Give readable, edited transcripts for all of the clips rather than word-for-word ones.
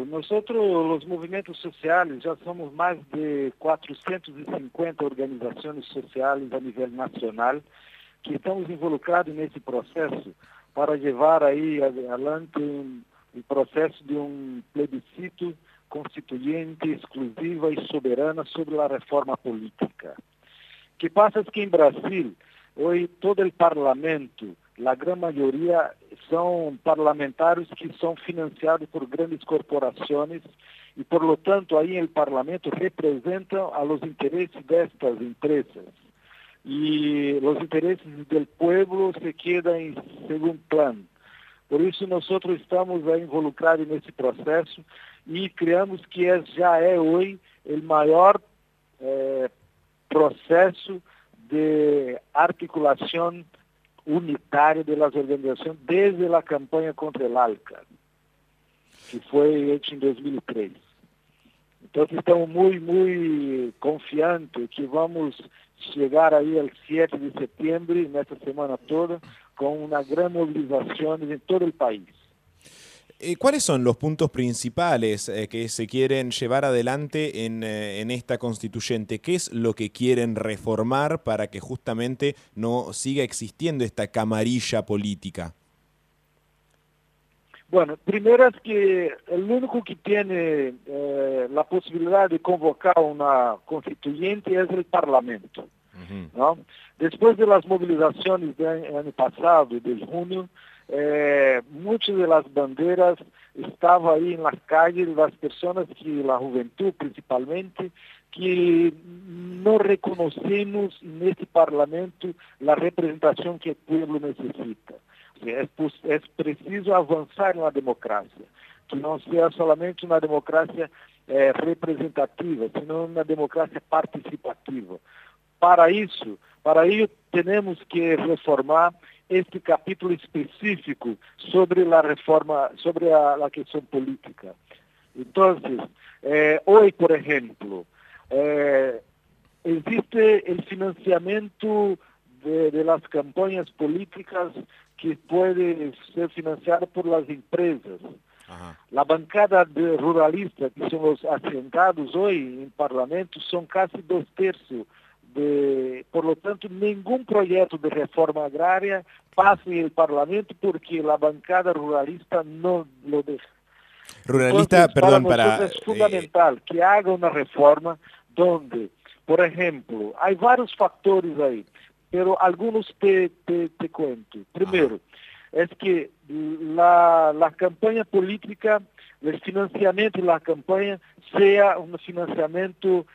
nosotros los movimientos sociales ya somos más de 450 organizaciones sociales a nivel nacional que estamos involucrados nesse processo para levar aí adelante o processo de plebiscito constituinte, exclusiva e soberana sobre a reforma política. O que passa é que em Brasil, hoje todo o parlamento, a grande maioria são parlamentares que são financiados por grandes corporações e, por lo tanto, aí o parlamento representam a los interesses destas empresas. E os interesses do povo se quedam em segundo plano. Por isso, nós estamos involucrados nesse processo e criamos que já é hoje o maior processo de articulação unitária das organizações desde a campanha contra o ALCA, que foi feita em 2003. Então, estamos muito confiantes que vamos chegar aí ao 7 de setembro, nessa semana toda, com uma grande mobilização em todo o país. ¿Cuáles son los puntos principales que se quieren llevar adelante en esta constituyente? ¿Qué es lo que quieren reformar para que justamente no siga existiendo esta camarilla política? Bueno, primero es que el único que tiene la posibilidad de convocar una constituyente es el Parlamento, ¿no? Después de las movilizaciones del año pasado, de junio, muchas de las banderas estaban ahí en las calles, las personas que la juventud principalmente, que no reconocemos en este Parlamento la representación que el pueblo necesita. É preciso avançar na democracia, que não seja somente uma democracia representativa, senão uma democracia participativa. Para isso, temos que reformar este capítulo específico sobre a reforma, sobre a questão política. Então, hoje, por exemplo, existe o financiamento de las campanhas políticas que puede ser financiada por las empresas. Ajá. La bancada de ruralista, que son los asentados hoy en Parlamento, son casi 2/3. Por lo tanto, ningún proyecto de reforma agraria pasa en el Parlamento porque la bancada ruralista no lo deja. Ruralista, entonces, perdón, para nosotros es fundamental que haga una reforma donde, por ejemplo, hay varios factores ahí, pero algunos te cuento. Primero, es que la campaña política, el financiamiento de la campaña sea un financiamiento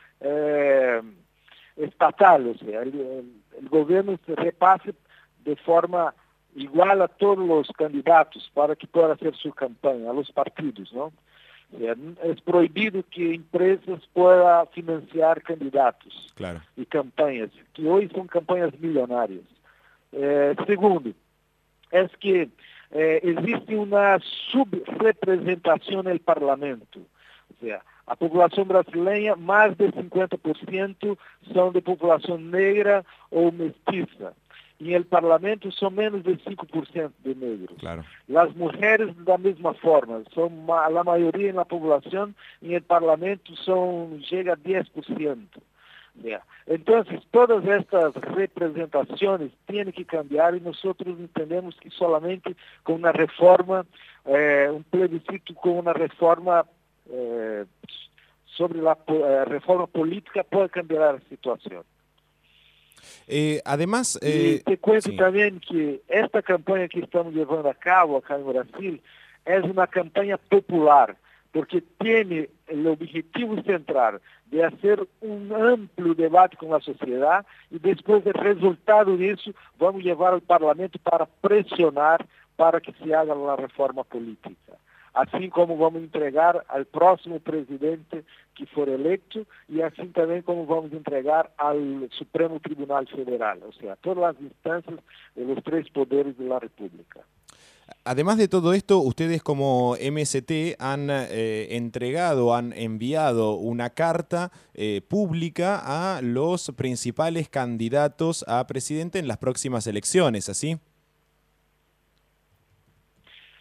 estatal, o sea, el gobierno se repase de forma igual a todos los candidatos para que puedan hacer su campaña, a los partidos, ¿no? O sea, es prohibido que empresas puedan financiar candidatos y campañas, que hoy son campañas millonarias. Segundo, es que existe una subrepresentación en el Parlamento. O sea, a população brasileira, mais de 50% são de população negra ou mestiça. E no parlamento são menos de 5% de negros. Claro. As mulheres da mesma forma, são a maioria na população e no parlamento chega a 10%. Então, todas estas representações têm que cambiar e nós entendemos que solamente com uma reforma, plebiscito com uma reforma sobre a reforma política pode cambiar a situação. Además, te cuento também que esta campanha que estamos levando a cabo acá no Brasil é uma campanha popular, porque tem o objetivo central de fazer amplo debate com a sociedade e depois, do resultado disso, vamos levar ao parlamento para pressionar para que se haga a reforma política. Assim como vamos entregar ao próximo presidente que for eleito e assim também como vamos entregar ao Supremo Tribunal Federal, ou seja, todas as instâncias dos 3 poderes da República. Además de todo esto, ustedes como MST han han enviado una carta pública a los principales candidatos a presidente en las próximas elecciones, ¿así?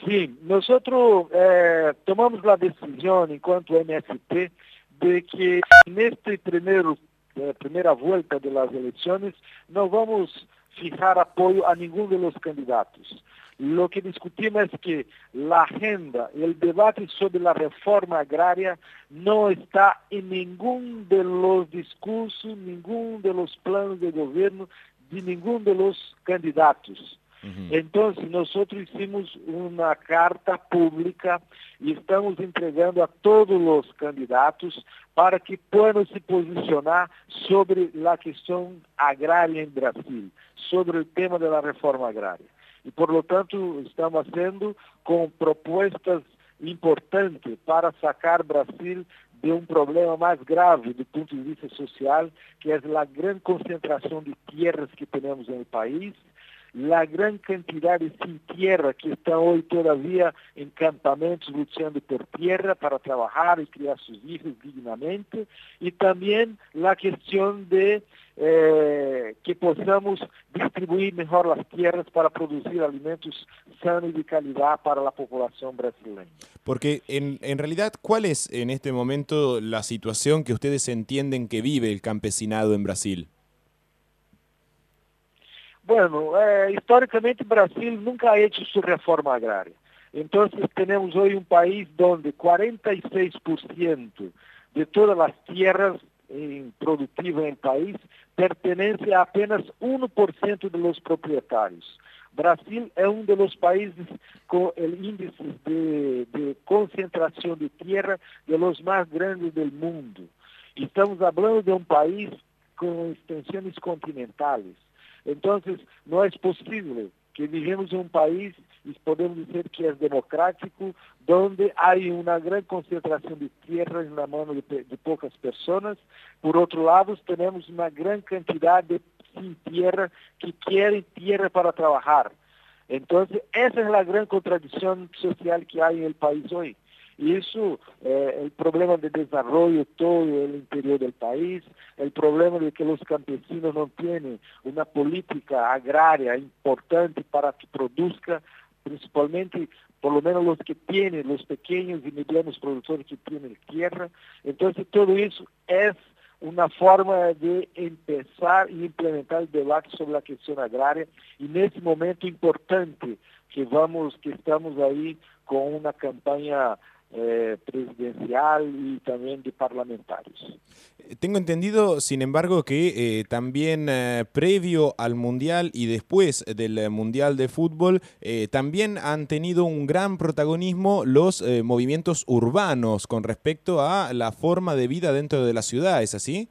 Sí, nosotros tomamos la decisión en cuanto a MST de que en este primera vuelta de las elecciones no vamos a fijar apoyo a ninguno de los candidatos. Lo que discutimos es que la agenda, el debate sobre la reforma agraria no está en ninguno de los discursos, ninguno de los planos de gobierno de ninguno de los candidatos. Entonces, nosotros hicimos una carta pública y estamos entregando a todos los candidatos para que puedan se posicionar sobre la cuestión agraria en Brasil, sobre el tema de la reforma agraria. Y por lo tanto, estamos haciendo con propuestas importantes para sacar Brasil de un problema más grave desde el punto de vista social, que es la gran concentración de tierras que tenemos en el país, la gran cantidad de sin tierra que están hoy todavía en campamentos luchando por tierra para trabajar y criar sus hijos dignamente, y también la cuestión de que podamos distribuir mejor las tierras para producir alimentos sanos y de calidad para la población brasileña. Porque en realidad, ¿cuál es en este momento la situación que ustedes entienden que vive el campesinado en Brasil? Bueno, históricamente Brasil nunca ha hecho su reforma agraria. Entonces tenemos hoy un país donde 46% de todas las tierras productivas en el país pertenece a apenas 1% de los propietarios. Brasil es uno de los países con el índice de concentración de tierra de los más grandes del mundo. Y estamos hablando de un país con extensiones continentales. Entonces, no es posible que vivamos en un país, y podemos decir que es democrático, donde hay una gran concentración de tierra en la mano de pocas personas. Por otro lado, tenemos una gran cantidad de sin tierra que quieren tierra para trabajar. Entonces, esa es la gran contradicción social que hay en el país hoy. Y eso, el problema de desarrollo todo el interior del país, el problema de que los campesinos no tienen una política agraria importante para que produzca, principalmente, por lo menos los que tienen, los pequeños y medianos productores que tienen tierra. Entonces, todo eso es una forma de empezar y implementar el debate sobre la cuestión agraria, y en ese momento importante que estamos ahí con una campaña presidencial y también de parlamentarios. Tengo entendido, sin embargo, que también previo al Mundial y después del Mundial de Fútbol, también han tenido un gran protagonismo los movimientos urbanos con respecto a la forma de vida dentro de la ciudad, ¿es así?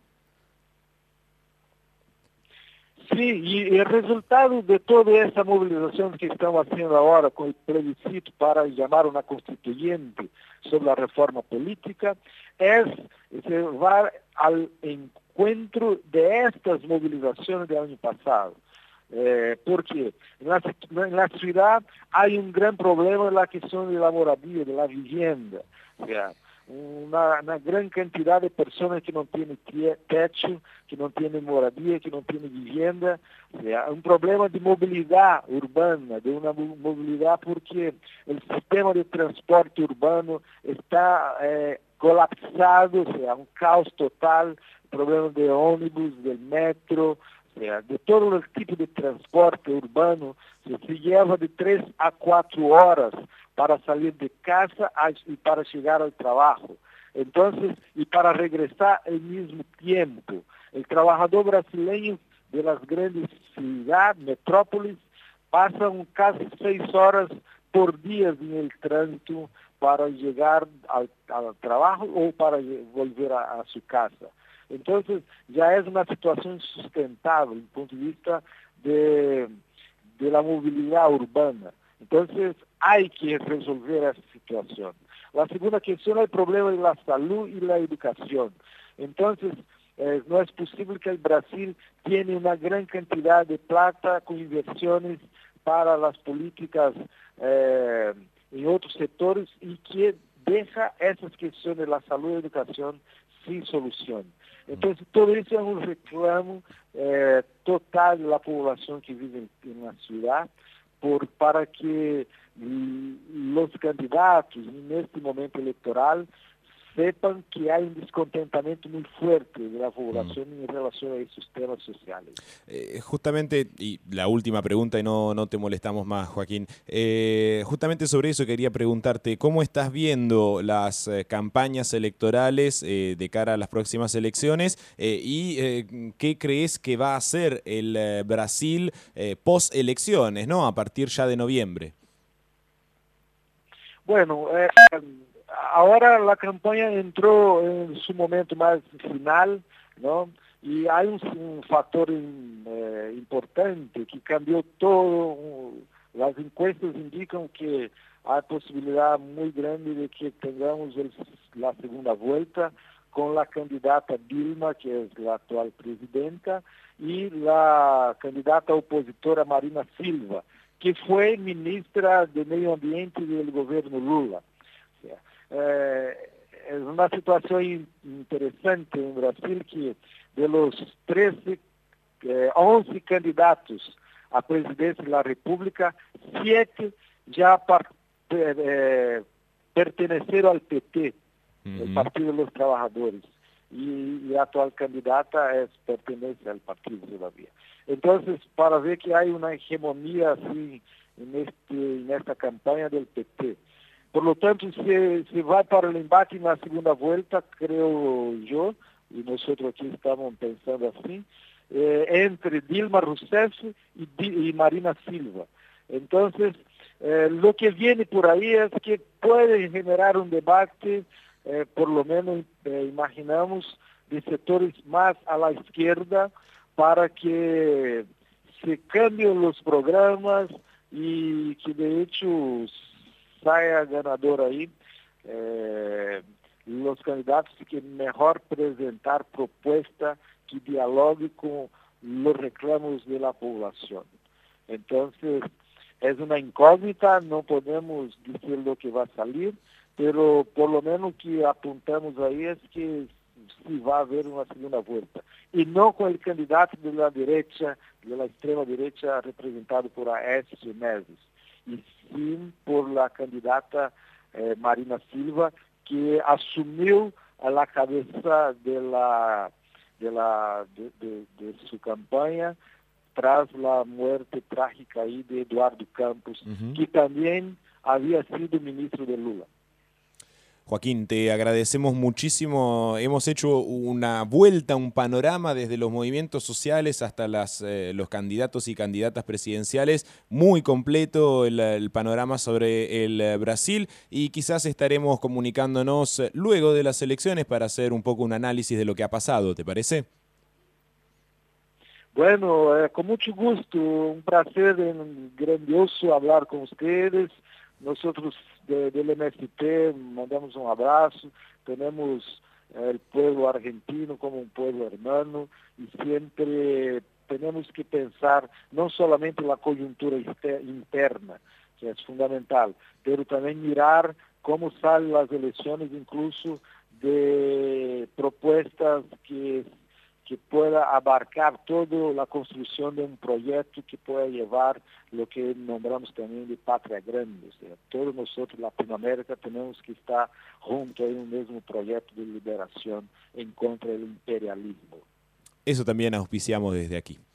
Sí, y el resultado de toda esa movilización que estamos haciendo ahora con el plebiscito para llamar una constituyente sobre la reforma política es llevar al encuentro de estas movilizaciones del año pasado. Porque en la ciudad hay un gran problema en la cuestión de la moradía, de la vivienda. O sea, una gran cantidad de personas que no tienen techo, que no tienen moradía, que no tienen vivienda. O sea, un problema de movilidad urbana, de una movilidad porque el sistema de transporte urbano está colapsado, o sea, un caos total, problemas de ómnibus, del metro, o sea, de todo el tipo de transporte urbano. Se lleva de 3 a 4 horas para salir de casa y para llegar al trabajo. Entonces, y para regresar al mismo tiempo. El trabajador brasileño de las grandes ciudades, metrópolis, pasa casi 6 horas por día en el tránsito para llegar al trabajo o para volver a su casa. Entonces, ya es una situación insustentable desde el punto de vista de la movilidad urbana. Entonces, hay que resolver esa situación. La segunda cuestión es el problema de la salud y la educación. Entonces, no es posible que el Brasil tiene una gran cantidad de plata con inversiones para las políticas en otros sectores y que deja esas cuestiones de la salud y educación sin solución. Entonces, todo eso es un reclamo total de la población que vive en la ciudad para que los candidatos en este momento electoral sepan que hay un descontentamiento muy fuerte de la población en relación a esos temas sociales. Justamente, y la última pregunta y no te molestamos más, Joaquín, justamente sobre eso quería preguntarte, ¿cómo estás viendo las campañas electorales de cara a las próximas elecciones y qué crees que va a hacer el Brasil post-elecciones, ¿no? A partir ya de noviembre? Bueno, ahora la campaña entró en su momento más final, ¿no? Y hay un factor importante que cambió todo. Las encuestas indican que hay posibilidad muy grande de que tengamos la segunda vuelta con la candidata Dilma, que es la actual presidenta, y la candidata opositora Marina Silva, que fue ministra de Medio Ambiente del gobierno Lula. Es una situación interesante en Brasil que de los 11 candidatos a presidencia de la República, 7 ya pertenecieron al PT, el Partido de los Trabajadores, y la actual candidata pertenece al partido todavía. Entonces, para ver que hay una hegemonía así en esta campaña del PT. Por lo tanto, se va para el embate en la segunda vuelta, creo yo, y nosotros aquí estamos pensando así, entre Dilma Rousseff y Marina Silva. Entonces, lo que viene por ahí es que puede generar un debate, por lo menos imaginamos, de sectores más a la izquierda, para que se cambien los programas y que de hecho saia ganador ahí los candidatos que mejor presentar propuesta que dialogue con los reclamos de la población. Entonces, es una incógnita, no podemos decir lo que va a salir, pero por lo menos que apuntamos ahí es que sí va a haber una segunda vuelta. Y no con el candidato de la derecha, de la extrema derecha, representado por Aécio Neves, y sí por la candidata Marina Silva, que asumió a la cabeza de su campaña tras la muerte trágica ahí de Eduardo Campos, que también había sido ministro de Lula. Joaquín, te agradecemos muchísimo. Hemos hecho una vuelta, un panorama desde los movimientos sociales hasta los candidatos y candidatas presidenciales. Muy completo el panorama sobre el Brasil y quizás estaremos comunicándonos luego de las elecciones para hacer un poco un análisis de lo que ha pasado. ¿Te parece? Bueno, con mucho gusto. Un placer grandioso hablar con ustedes. Nosotros del MST mandamos un abrazo, tenemos el pueblo argentino como un pueblo hermano y siempre tenemos que pensar no solamente en la coyuntura interna, que es fundamental, pero también mirar cómo salen las elecciones incluso de propuestas que pueda abarcar toda la construcción de un proyecto que pueda llevar lo que nombramos también de patria grande. O sea, todos nosotros, Latinoamérica, tenemos que estar juntos en un mismo proyecto de liberación en contra del imperialismo. Eso también auspiciamos desde aquí.